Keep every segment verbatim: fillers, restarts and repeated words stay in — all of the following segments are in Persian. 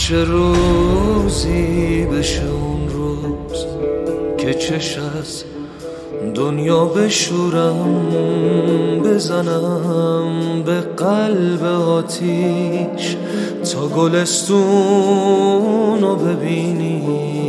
چه روزی بشه اون روز که چش از دنیا بشورم، بزنم به قلب آتیش تا گلستون رو ببینی.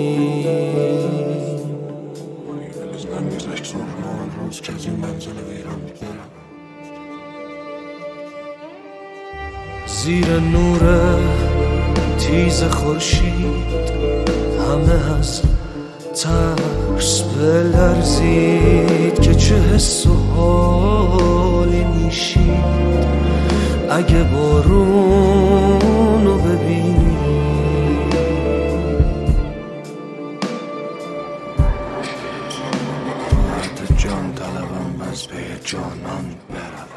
زیر نور تیز خورشید همه از ترس بلرزید که چه حس و حالی میشید اگه بارون رو ببینی. مرد جان طلبم از پی جانان بروم.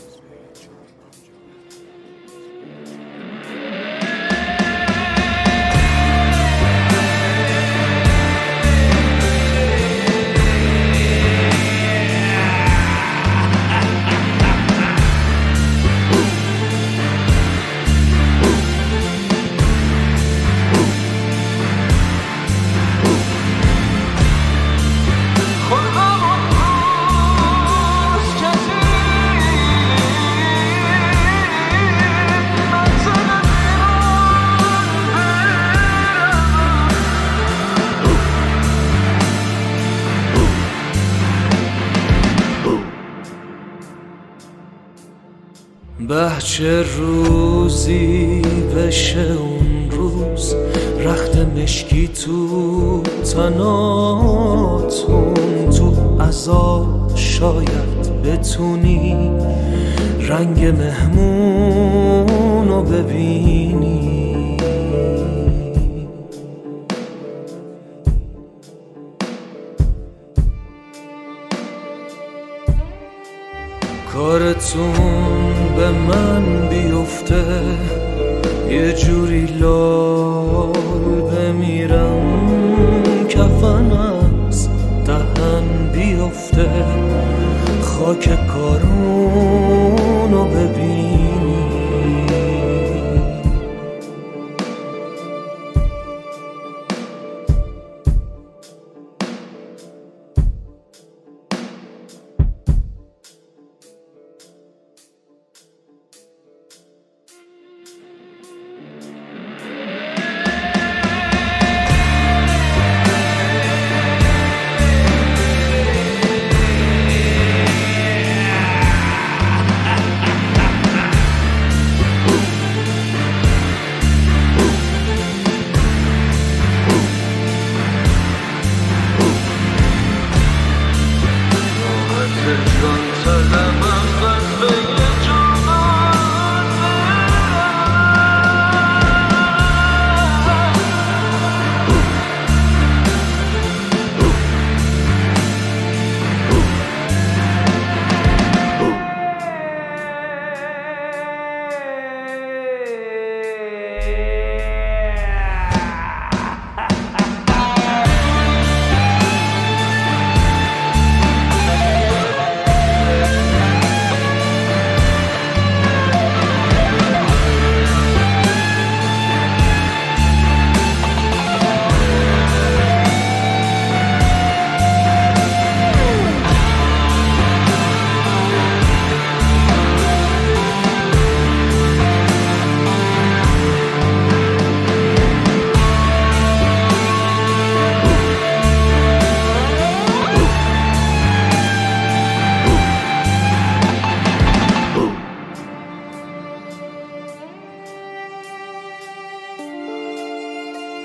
به چه روزی بشه اون روز رخت مشکی تو تناتون، تو عزا شاید بتونی رنگ مهمون رو ببینی. کارتون به من بیفته یه جوری لال بمیرم، کفن از دهن بیفته خاک کارونو ببینی.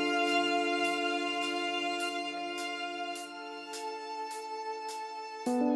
you